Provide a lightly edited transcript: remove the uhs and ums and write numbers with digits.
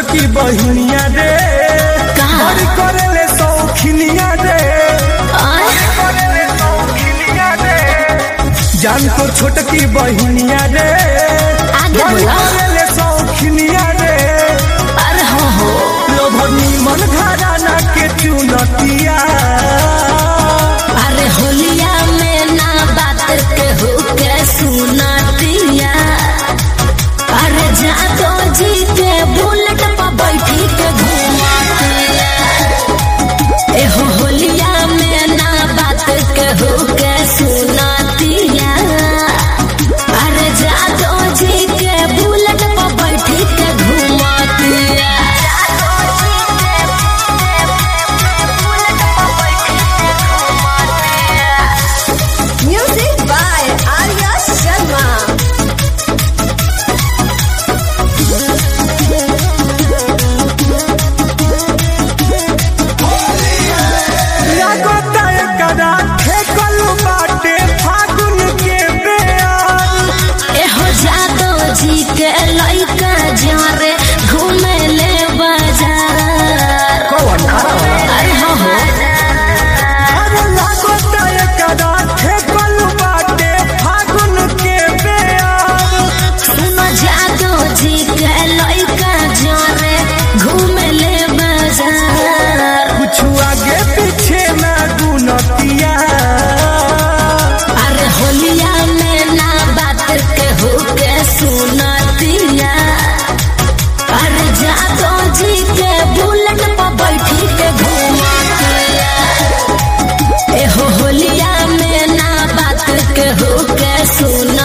छोटकी बहिनिया रे बड़ी करेले सौखिनिया रे जान को छोटकी बहिनिया रे बड़ी करेले सौखिनिया रे अरे हो लोभनी मन घराना के चुनतिया अरे होलिया में ना बात के हो के सुनतिया अरे जादो जी के बुलेट पर बैठी के घुमातिया एहो होलिया में ना बात के हो के सुनतिया अरे जादो जी के बुलेट पर बैठी के घुमातिया Music by Arya Sharma. लागता एकरा ठेकल बाटे फागुन के बेयार एहो जादो जी के लइका जा रे घूमे ले बाजार अरे हो अरे लागता एकरा ठेकल बाटे फागुन के बेयार सुनो जादो जी के लइका जा रे घूमे ले बाजार कुछ आगे पीछे ना गुनतिया अरे होलिया में ना बात के हो के सुनतिया अरे जादो जी के बुलेट पर बैठी के घुमातिया एहो होलिया में ना बात के हो के सुन